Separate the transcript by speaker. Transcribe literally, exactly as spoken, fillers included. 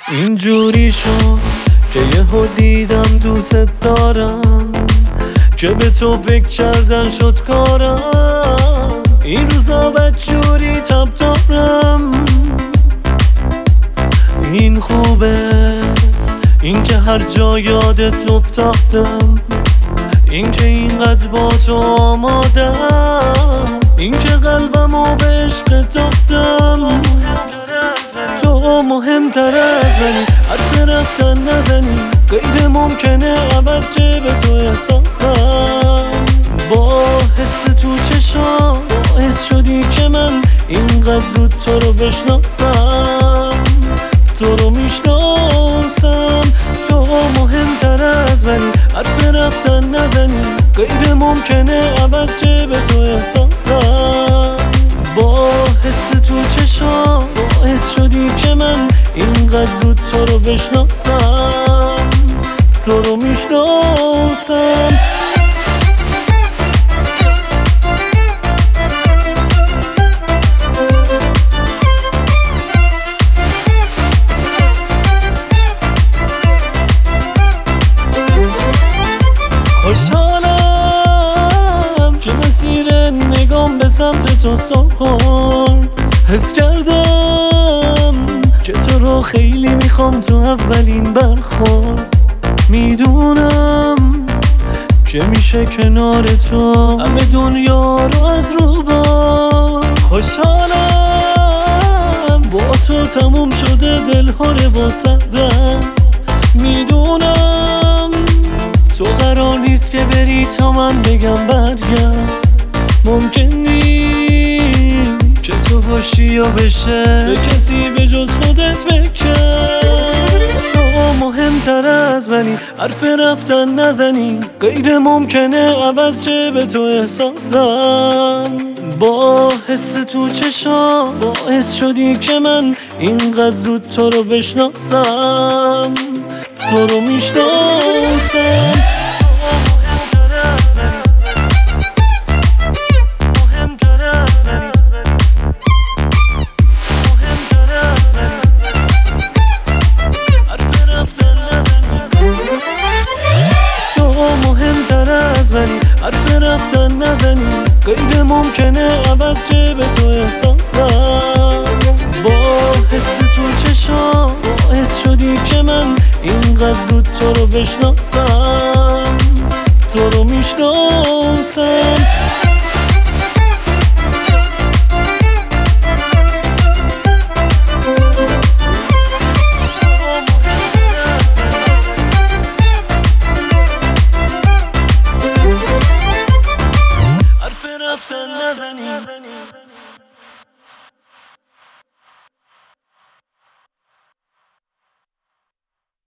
Speaker 1: اینجوری شد که یهو دیدم دوست دارم، که به تو فکر کردن شد کارم. این روزا بدجوری تب دارم، این خوبه این که هر جا یادت افتادم، این که اینقدر با تو آمادم، این که قلبمو به عشق دادم. تو مهمتر از منی، حرف رفتن نزنی، غیر ممکنه عوض شه به تو احساسم. با حس تو چشام باعث شدی که من اینقدر زود تو رو بشناسم، تو رو میشناسم. تو مهمتر از منی، حرف رفتن نزنی، غیر ممکنه عوض شه به تو احساسم. با حس تو چشام باعث شدی که من اینقدر زود تو رو بشناسم، تو رو میشناسم. خوشحالم که مسیر نگام به سمت تو سخن، حس کردم که تو رو خیلی میخوام تو اولین برخورد. میدونم که میشه کنار تو همه دنیا رو از رو بار. خوشحالم با تو تموم شده دلها رو واسدم. میدونم تو قرار نیست که بری تا من بگم برگرد. ممکن نیست که تو باشی یا بشه به کسی به جز خودت بکن. تو مهمتر از منی، حرف رفتن نزنی، غیر ممکنه عوض شه به تو احساسم. با حس تو چشام باعث شدی که من اینقدر زود تو رو بشناسم، تو رو میشناسم. حرف رفتن نزنی، غیر ممکنه عوض شه به تو احساسم. با حس تو چشام باعث شدی که من اینقدر زود تو رو بشناسم، تو رو میشناسم. رفتن نزنی